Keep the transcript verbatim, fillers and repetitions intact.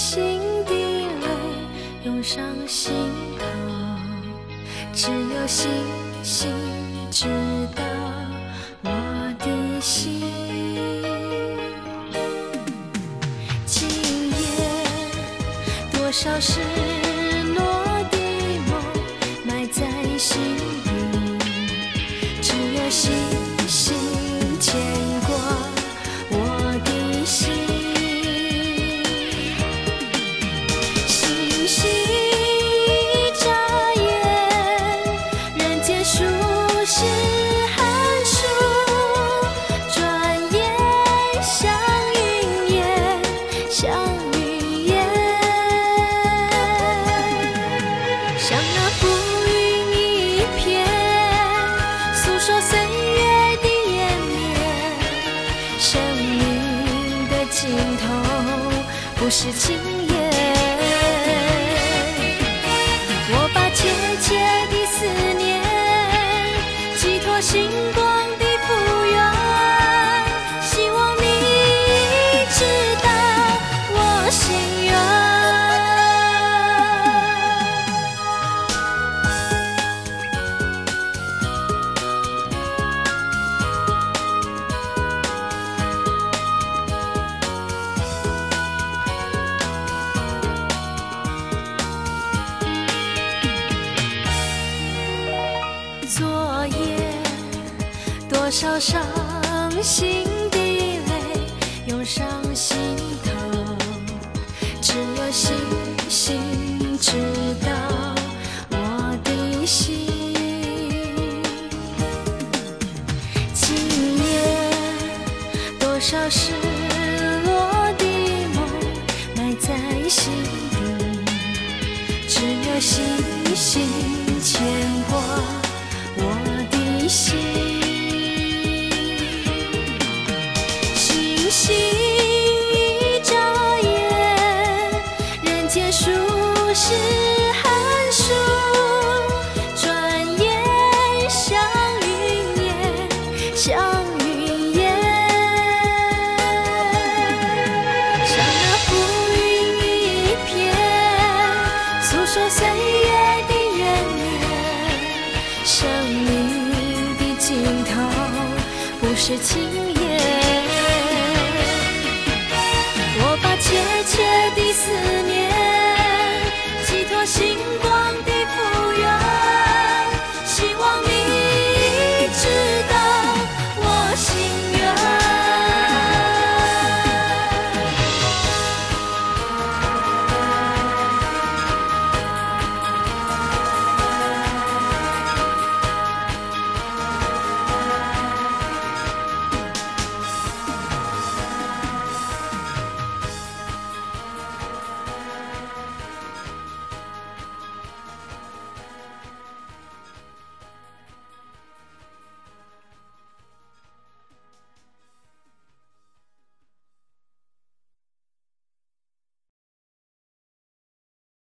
星的泪涌上心头，只有星星知道我的心。今夜多少失落的梦埋在心底，只有星星牵挂我的心。星星一眨眼，人间数十寒暑，转眼像云烟，像云烟，像那浮云一片，诉说岁月的延绵。生命的尽头不是轻言，我把切切的思念寄托星光的复原，希望你知道我心愿。昨夜多少伤心的泪涌上心头，只有星星知道我的心。今夜多少失落的梦埋在心底，只有星星牵挂我的心。星星一眨眼，人间数十寒暑，转眼像云烟，像云烟，像那浮云一片，诉说岁月的延绵。生命的尽头不是轻